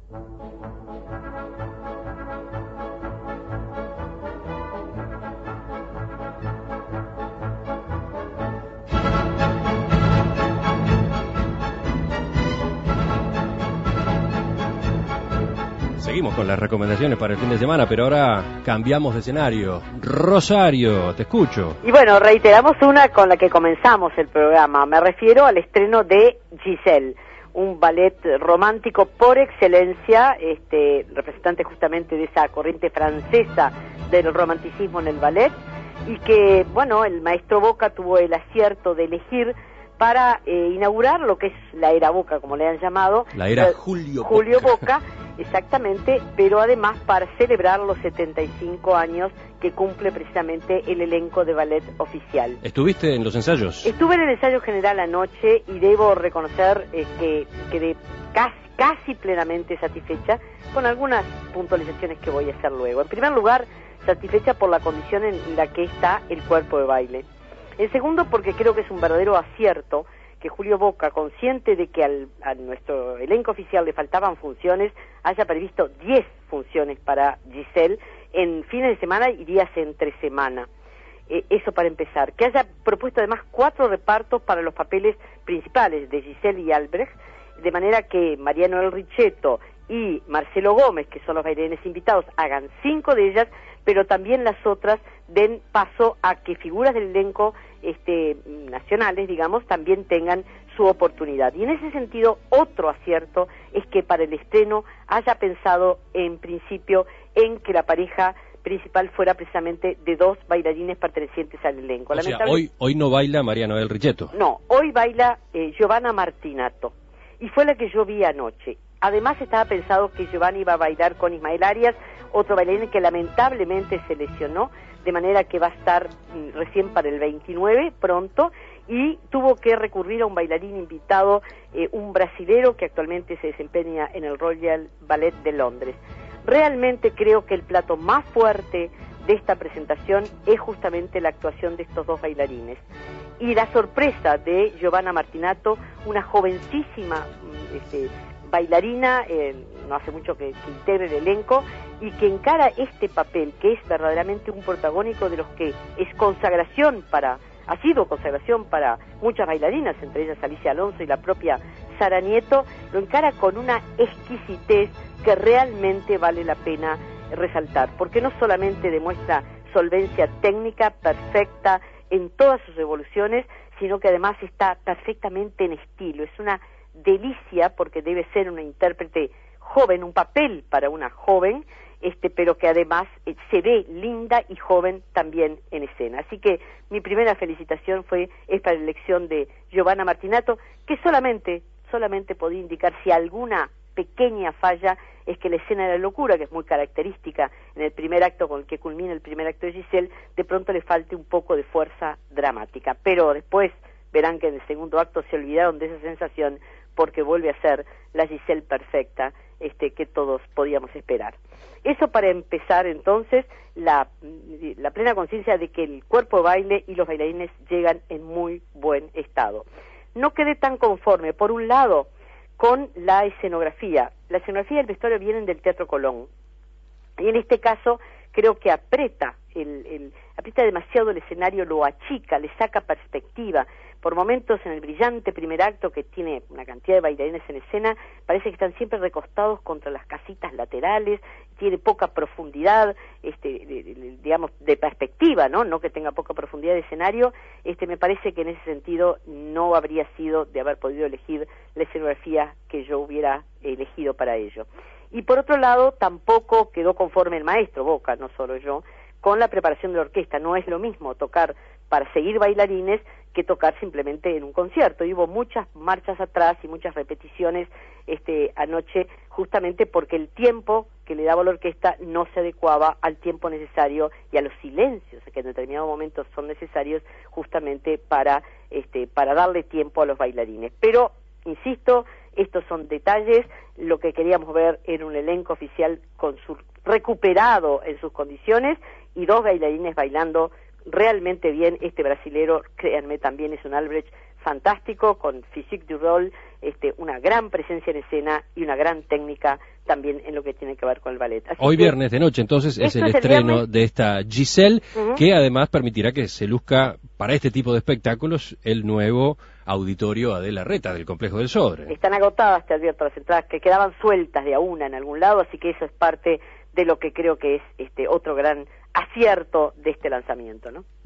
Seguimos con las recomendaciones para el fin de semana, pero ahora cambiamos de escenario. Rosario, te escucho. Y bueno, reiteramos una con la que comenzamos el programa. Me refiero al estreno de Giselle, un ballet romántico por excelencia, representante justamente de esa corriente francesa del romanticismo en el ballet, y que, bueno, el maestro Boca tuvo el acierto de elegir para inaugurar lo que es la era Boca, como le han llamado. La era Julio Boca, exactamente, pero además para celebrar los 75 años que cumple precisamente el elenco de ballet oficial. ¿Estuviste en los ensayos? Estuve en el ensayo general anoche y debo reconocer que quedé casi plenamente satisfecha, con algunas puntualizaciones que voy a hacer luego. En primer lugar, satisfecha por la condición en la que está el cuerpo de baile. En segundo, porque creo que es un verdadero acierto que Julio Boca, consciente de que a nuestro elenco oficial le faltaban funciones, haya previsto 10 funciones para Giselle en fines de semana y días entre semana. Eso para empezar. Que haya propuesto además 4 repartos para los papeles principales de Giselle y Albrecht, de manera que María Noel Richetto y Marcelo Gómez, que son los bailarines invitados, hagan 5 de ellas, pero también las otras den paso a que figuras del elenco nacionales, digamos, también tengan su oportunidad. Y en ese sentido, otro acierto es que para el estreno haya pensado en principio en que la pareja principal fuera precisamente de 2 bailarines pertenecientes al elenco. O sea, hoy no baila María Noel Richetto. No, hoy baila Giovanna Martinato, y fue la que yo vi anoche. Además estaba pensado que Giovanna iba a bailar con Ismael Arias, otro bailarín que lamentablemente se lesionó, de manera que va a estar recién para el 29, pronto, y tuvo que recurrir a un bailarín invitado, un brasilero que actualmente se desempeña en el Royal Ballet de Londres. Realmente creo que el plato más fuerte de esta presentación es justamente la actuación de estos 2 bailarines. Y la sorpresa de Giovanna Martinato, una jovencísima bailarina, no hace mucho que integra el elenco, y que encara este papel, que es verdaderamente un protagónico de los que ha sido consagración para muchas bailarinas, entre ellas Alicia Alonso y la propia Sara Nieto, lo encara con una exquisitez que realmente vale la pena resaltar, porque no solamente demuestra solvencia técnica perfecta en todas sus evoluciones, sino que además está perfectamente en estilo. Es una delicia porque debe ser una intérprete joven, un papel para una joven, pero que además se ve linda y joven también en escena. Así que mi primera felicitación es para la elección de Giovanna Martinato, que solamente podía indicar si alguna pequeña falla es que la escena de la locura, que es muy característica en el primer acto con el que culmina el primer acto de Giselle, de pronto le falte un poco de fuerza dramática. Pero después verán que en el segundo acto se olvidaron de esa sensación, porque vuelve a ser la Giselle perfecta que todos podíamos esperar. Eso para empezar entonces la plena conciencia de que el cuerpo de baile y los bailarines llegan en muy buen estado. No quedé tan conforme, por un lado, con la escenografía. La escenografía y el vestuario vienen del Teatro Colón, y en este caso creo que aprieta demasiado el escenario, lo achica, le saca perspectiva. Por momentos en el brillante primer acto, que tiene una cantidad de bailarines en escena, parece que están siempre recostados contra las casitas laterales, tiene poca profundidad, digamos, de perspectiva, no que tenga poca profundidad de escenario. Me parece que en ese sentido no habría sido de haber podido elegir la escenografía que yo hubiera elegido para ello. Y por otro lado, tampoco quedó conforme el maestro Boca, no solo yo, con la preparación de la orquesta. No es lo mismo tocar para seguir bailarines que tocar simplemente en un concierto. Y hubo muchas marchas atrás y muchas repeticiones anoche, justamente porque el tiempo que le daba la orquesta no se adecuaba al tiempo necesario y a los silencios que en determinados momentos son necesarios justamente para darle tiempo a los bailarines. Pero, insisto, estos son detalles. Lo que queríamos ver era un elenco oficial recuperado en sus condiciones y 2 bailarines bailando realmente bien. Este brasilero, créanme, también es un Albrecht fantástico, con physique du rôle, una gran presencia en escena y una gran técnica también en lo que tiene que ver con el ballet. Así Hoy que, viernes de noche, entonces, es el el estreno viernes de esta Giselle, que además permitirá que se luzca para este tipo de espectáculos el nuevo auditorio Adela Reta del Complejo del Sodre. Están agotadas, te advierto, las entradas que quedaban sueltas de a una en algún lado, así que eso es parte de lo que creo que es otro gran acierto de este lanzamiento, ¿no?